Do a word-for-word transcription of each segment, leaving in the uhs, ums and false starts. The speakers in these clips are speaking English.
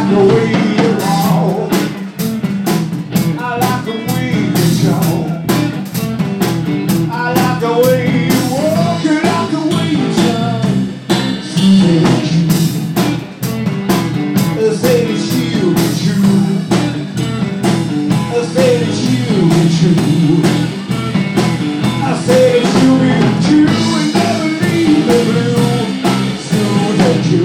like the way you walk. I like the way you talk. I like the way you walk. I like the way you talk. Say it's you, it's you. I say it's you, it's you. I say it's you, it's you. And never leave the blue. Soon as you.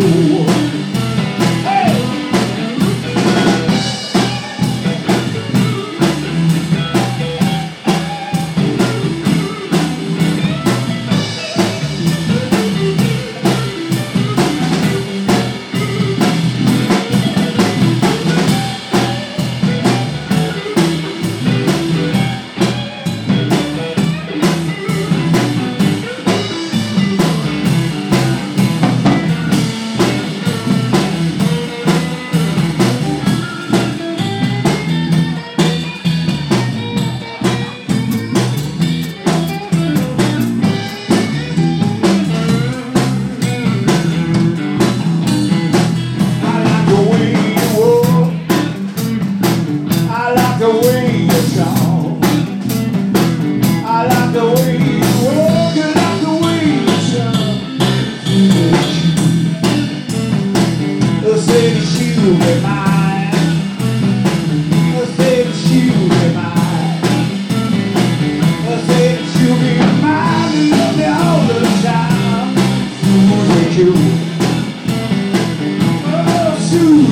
The way you talk, I like the way you walk, I like the way you talk. I say that you be mine. I say that you be mine. I say that you be mine and love me all the time. Soon as you, oh, soon.